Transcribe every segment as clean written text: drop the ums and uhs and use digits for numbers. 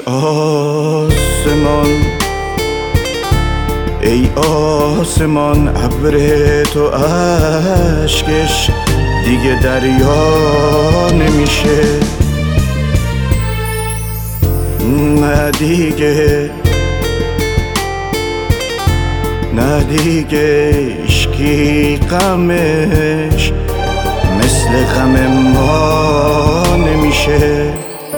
آسمان، ای آسمان، ابر تو اشکش دیگه دریا نمیشه. نه دیگه، نه دیگه اشکی غمش مثل غم ما نمیشه.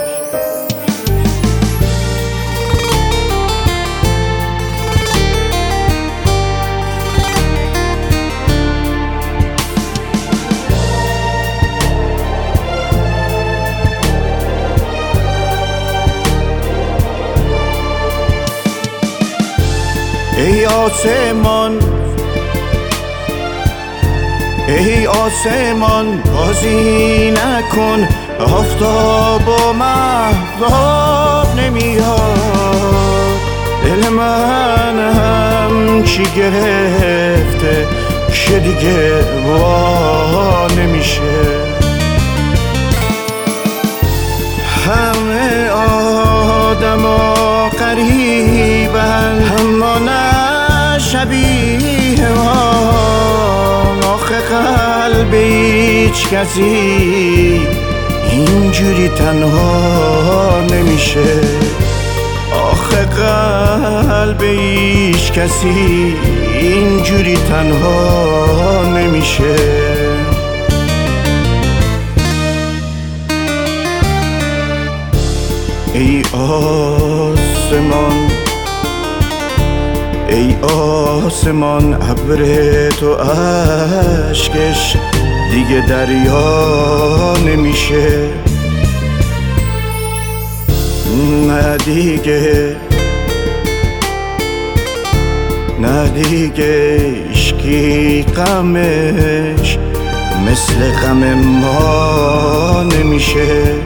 ای آسمان، ای آسمان، بازی نکن، آفتاب و مهتاب نمیاد. دل من هم چی گرفته که دیگه وا نمیشه. همه آدما غریبن اما نه شبیه ما. آخه قلب هیچ کسی اینجوری تنها نمیشه. آخه قلب هیچ کسی اینجوری تنها نمیشه. ای آسمان، ای آسمان، ابر تو اشکش دیگه دریا نمیشه. نه دیگه، نه دیگه اشکی غمش مثل غم ما نمیشه.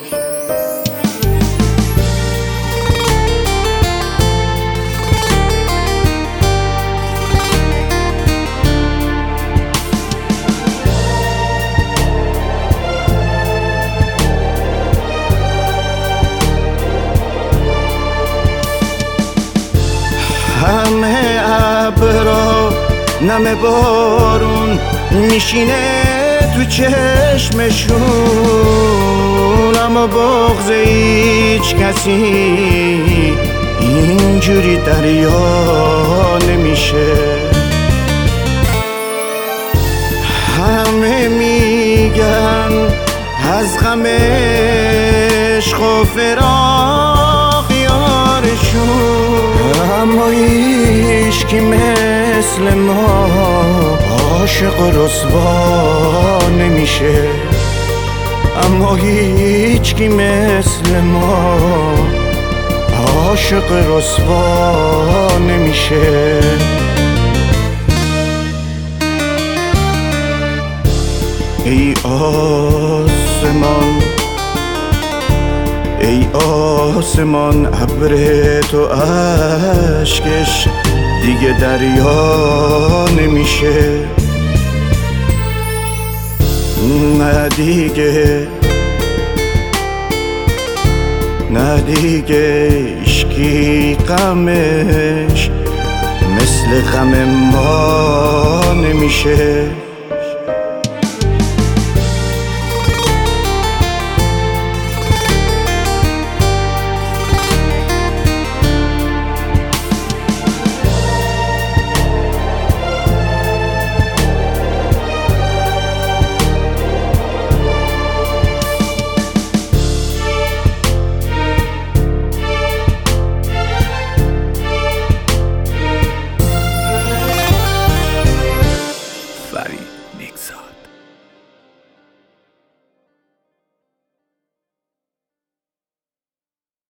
همه ابرا نم بارون میشینه تو چشمشون، اما بغض هیچ کسی اینجوری دریا نمیشه. همه میگن از غم عشق و فراق یارشون، اما هیچکی مثل ما عاشق و رسوا نمیشه. اما هیچکی مثل ما عاشق رسوا نمیشه. ای آسمان، ای آسمان، ابر تو اشکش دیگه دریا نمیشه. نه دیگه، نه دیگه اشکی غمش مثل غم ما نمیشه.